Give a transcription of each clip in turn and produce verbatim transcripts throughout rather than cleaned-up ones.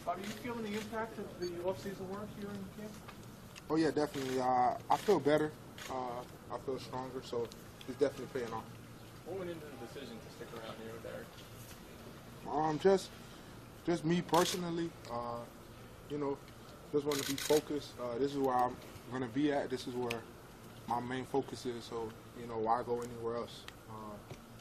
Bobby, you feeling the impact of the off-season work here in camp? Oh yeah, definitely. Uh, I feel better. Uh, I feel stronger, so it's definitely paying off. What went into the decision to stick around here with Eric? Um, just, just me personally. Uh, you know, just want to be focused. Uh, this is where I'm going to be at. This is where my main focus is. So, you know, why go anywhere else? Uh,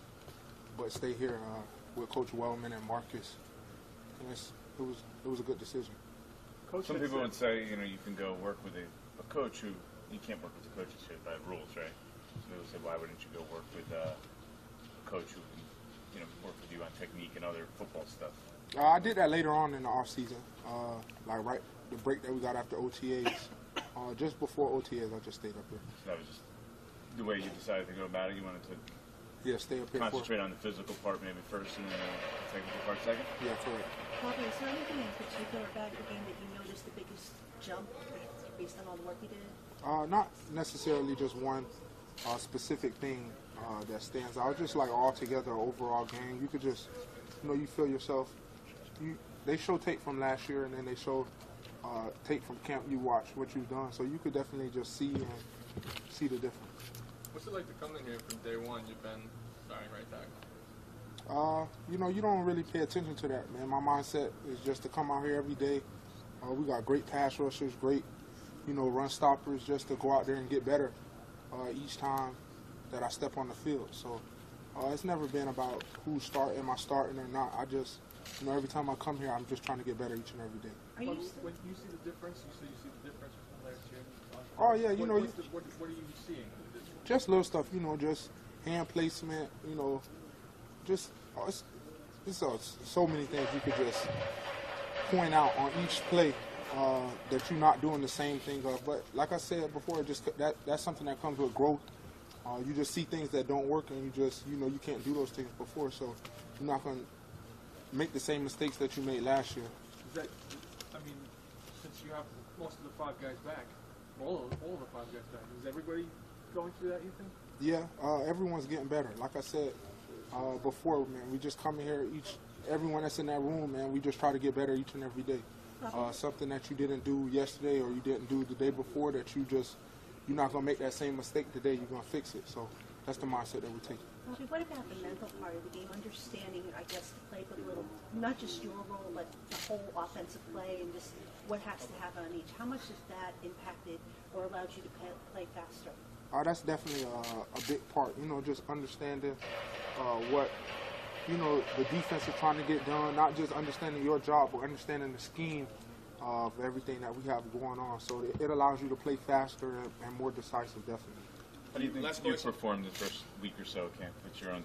but stay here uh, with Coach Wellman and Marcus. And it's, it was, it was a good decision. Coach, some people would say, you know, you can go work with a, a coach who you can't work with the coaches here by rules, right? Some people say, why wouldn't you go work with uh, a coach who can, you know, work with you on technique and other football stuff? Uh, I did that later on in the off season, uh, like right the break that we got after O T As. uh, just before O T As, I just stayed up here. So that was just the way you decided to go about it. You wanted to yeah, stay up here. Concentrate for, on the physical part maybe first, and then the technical part second. Yeah, correct. Bobby, is there anything in particular about your game that you noticed the biggest jump based on all the work you did? Uh, not necessarily just one uh, specific thing uh, that stands out. Just like all together, overall game. You could just, you know, you feel yourself. You, they show tape from last year, and then they show uh, tape from camp. You watch what you've done, so you could definitely just see and see the difference. What's it like to come in here from day one? You've been starting right back. Uh, you know, you don't really pay attention to that, man. My mindset is just to come out here every day. Uh, we got great pass rushers, great, you know, run stoppers, just to go out there and get better uh, each time that I step on the field. So uh, it's never been about who's starting, am I starting or not. I just, you know, every time I come here, I'm just trying to get better each and every day. Are you when you see the difference, you see, you see the difference from last year? Oh, yeah, you what, know. You, the, what, what are you seeing? Just little stuff, you know, just hand placement, you know, just, oh, it's, it's uh, so many things you could just point out on each play uh, that you're not doing the same thing of. But like I said before, just that that's something that comes with growth. Uh, you just see things that don't work, and you just, you know, you can't do those things before, so you're not going to make the same mistakes that you made last year. Is that, I mean, since you have most of the five guys back, all of, all of the five guys back, is everybody going through that, you think? Yeah, uh, everyone's getting better. Like I said uh, before, man, we just come in here, each, everyone that's in that room, man, we just try to get better each and every day. Uh, something that you didn't do yesterday or you didn't do the day before that you just, you're not going to make that same mistake today, you're going to fix it. So that's the mindset that we're taking. Bobby, what about the mental part of the game, understanding, I guess, the playbook a little, not just your role, but the whole offensive play and just what has to happen on each? How much has that impacted or allowed you to play, play faster? Uh, that's definitely a, a big part, you know, just understanding uh, what, you know, the defense is trying to get done, not just understanding your job, but understanding the scheme of everything that we have going on. So it, it allows you to play faster and, and more decisive, definitely. How do you think Last you question. performed the first week or so, Camp, with your own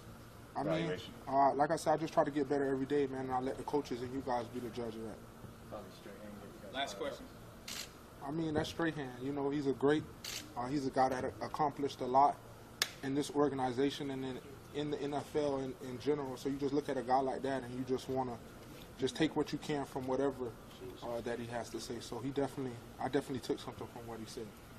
I mean, self-evaluation? uh, like I said, I just try to get better every day, man, and I let the coaches and you guys be the judge of that. Last question. I mean, that's Strahan. You know, he's a great, uh, he's a guy that accomplished a lot in this organization and in, in the N F L in, in general. So you just look at a guy like that and you just want to just take what you can from whatever uh, that he has to say. So he definitely, I definitely took something from what he said.